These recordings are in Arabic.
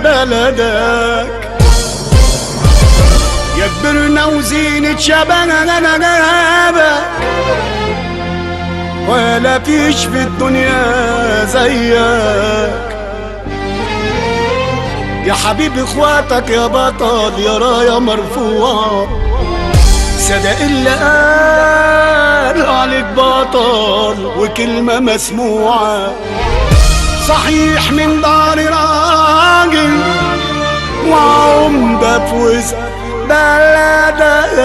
بلدك. يا كبرنا وزينة شبابك ولا فيش في الدنيا زيك. يا حبيب اخواتك يا بطل يا راية مرفوعة، صدق اللي قال عليك بطل وكلمة مسموعة. صحيح من دار راجل وعمدة في وسط بلدك،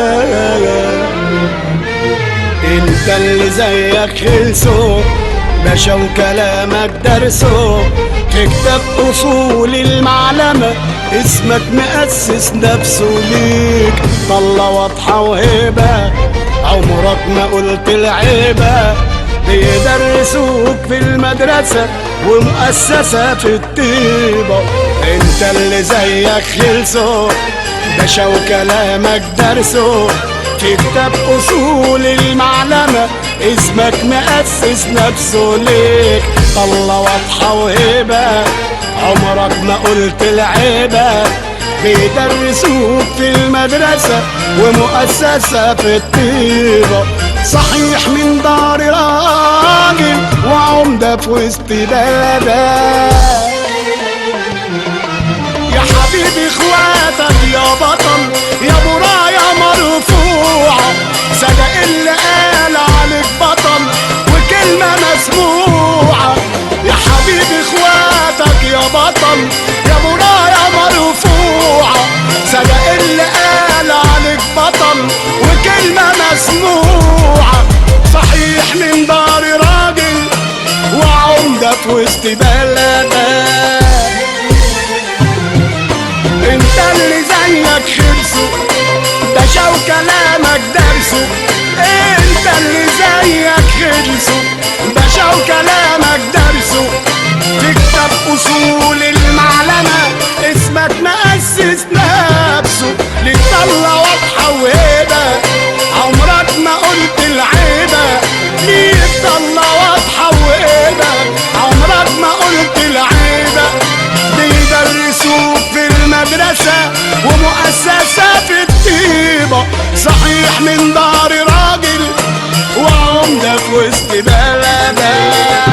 انت اللي زيك خلصوا باشا وكلامك درسوا. تكتب اصول المعلمة اسمك مؤسس نفسه ليك، طلة واضحة وهبة عمرك ما قلت العيبة. بيدرسوك في المدرسة ومؤسسة في الطيبة، انت اللي زيك خلصوا باشا وكلامك درسوا. تكتب اصول المعلمة اسمك مؤسس نفسه ليك، طلة واضحة وهبة عمرك ما قلت العيبة. بيدرسوك في المدرسة ومؤسسة في الطيبة. صحيح من دار راجل وعمدة في وسط بلدك. يا حبيبي اخواتك يا بطل يا ابو راية مرفوعة، صدق اللي قال عليك بطل وكلمة مسموعة. يا حبيبي اخواتك يا بطل يا ابو راية مرفوعة، صدق اللي قال عليك بطل وكلمة مسموعة. صحيح من دار راجل وعمدة في وسط بلدك، انت اللي زيك خلصوا باشا وكلامك درسوا. انت اللي زيك خلصوا باشا وكلامك درسوا. تكتب اصول المعلمة اسمك مؤسس نفسه ليك، طلة واضحة وهبة عمرك ما قلت العيبة. ليك طلة واضحة وهبة عمرك ما قلت العيبة. بيدرسوك في المدرسة ومؤسسة في الطيبة. صحيح من دار راجل وعمدة في وسط بلدك.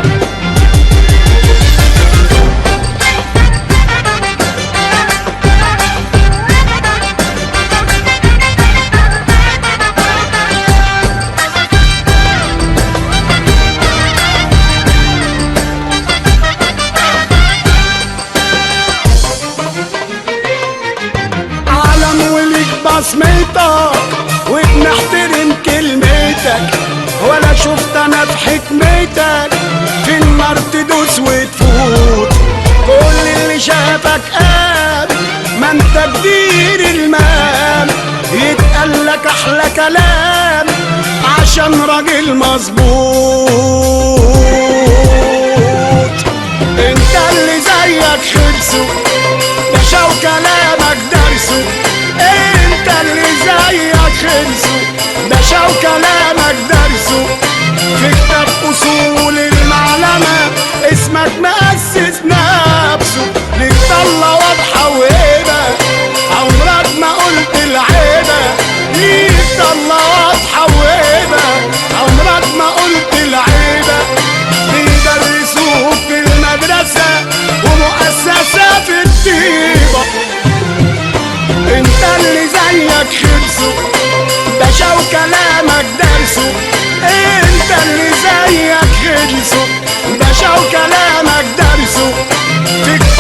بصمتك وبنحترم كلمتك، ولا شفت انا في حكمتك في النار تدوس وتفوت. كل اللي شافك قال ما انت كبير المال، يتقال لك احلى كلام عشان راجل مظبوط. انت اللي زيك خلصوا باشا وكلامك درسوا. انت اللي زيك خلصوا باشا وكلامك درسوا. تكتب اصول المعلمة اسمك مؤسس نفسه ليك، طلة واضحة وهبة عمرك ما قلت العيبة. ليك طلة واضحة وهبة عمرك ما قلت العيبة. بيدرسوك في المدرسة ومؤسسة في الطيبة. انت اللي زيك خلصوا باشا وكلامك درسوا. انت اللي زيك خلصوا باشا وكلامك درسوا.